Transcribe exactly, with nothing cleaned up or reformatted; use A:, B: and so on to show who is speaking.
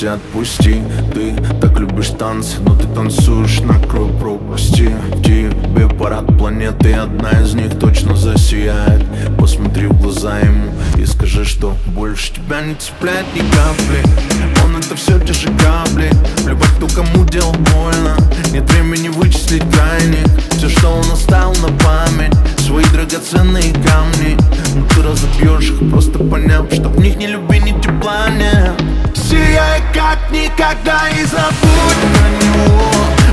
A: Доверься, отпусти. Ты так любишь танцы, но ты танцуешь на краю пропасти. Тебе парад планеты, одна из них точно засияет. Посмотри в глаза ему и скажи, что больше тебя не цепляет ни капли. Он это все те же капли. Плевать, кто кому делал больно. Нет времени вычислить крайних. Все, что он оставил на память, свои драгоценные камни. Но ты разобьешь их, просто поняв, что в них ни любви, ни тепла нет. Сияй как никогда и забудь про него.